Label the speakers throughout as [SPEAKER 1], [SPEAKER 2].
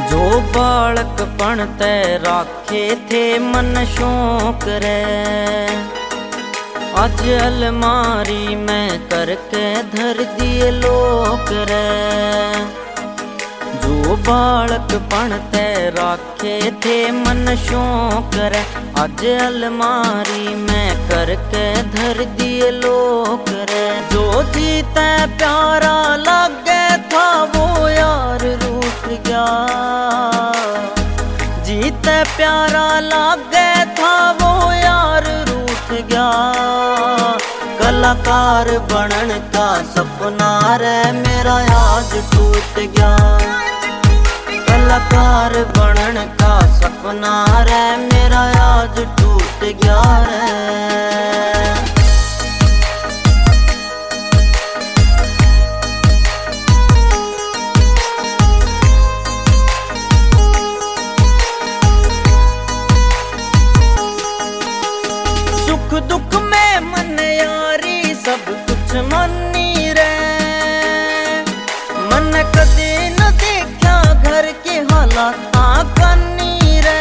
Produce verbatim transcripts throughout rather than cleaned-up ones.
[SPEAKER 1] जो बालकपन ते राखे थे मन शौक रे, आज अलमारी में करके धर दिए लोक रे। जो बालकपन ते राखे थे मन शौक रे, आज अलमारी में करके धर दिए लोक रे। जो जीते प्यारा लागे था वो यार रूठ गया, जीते प्यारा लागे था वो यार रूठ गया। कलाकार बनन का सपना रे मेरा आज टूट गया, कलाकार बनन का सपना रे मेरा आज टूट गया रे। सुख दुख में मन यारी सब कुछ मनी रे, मन कदे न देखा घर के हालात कनी रे।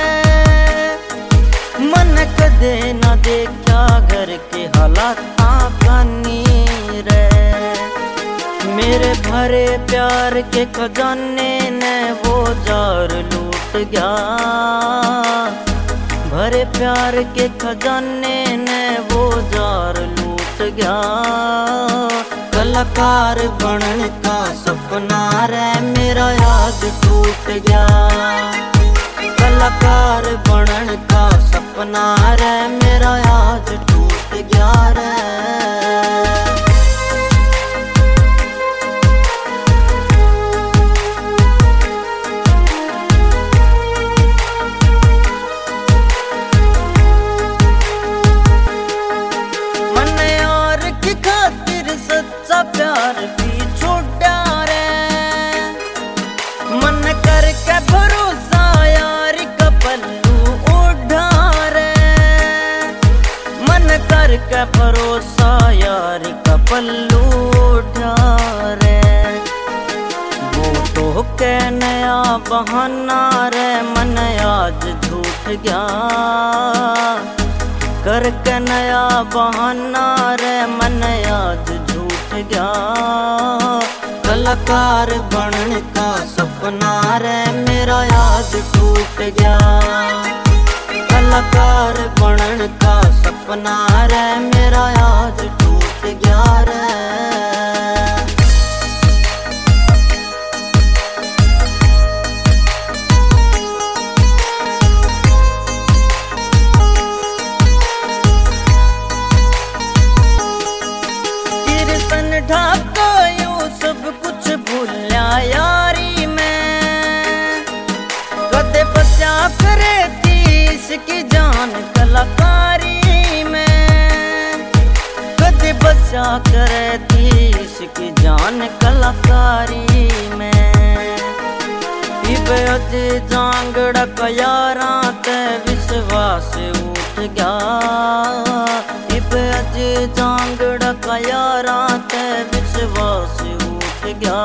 [SPEAKER 1] मन कदे न देखा घर के हालात कनी रे। मेरे भरे प्यार के खजाने ने वो जार लूट गया, भरे प्यार के खजाने ने वो जार लूट गया। कलाकार बनन का सपना रे मेरा आज टूट गया, कलाकार बनन का सपना रे मेरा आज टूट गया रे। प्यार भी छोड़ा रे, मन करके भरोसा यार का पल्लू उड़ा रे। मन करके भरोसा यार का पल्लू उड़ा रे। वो तो के नया बहाना रे मन आज झूठ गया, करके नया बहाना रे मन आज गया। कलाकार बनन का सपना रे मेरा आज टूट गया, कलाकार बनन का सपना रे मेरा आज टूट गया रे। ढाका यूं सब कुछ भूलिया यारी में, कदे बचा करे थी इसकी जान कलाकारी में। कदे बचा करे थी इसकी जान कलाकारी में। इबे अज जांगड़ा का यारा ते विश्वास उठ गया, इबे अज जांगड़ा का यारा ते विश्वास उठ गया।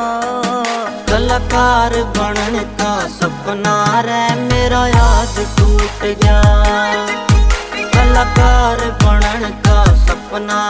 [SPEAKER 1] कलाकार बनन का सपना रे मेरा आज टूट गया, कलाकार बनन का सपना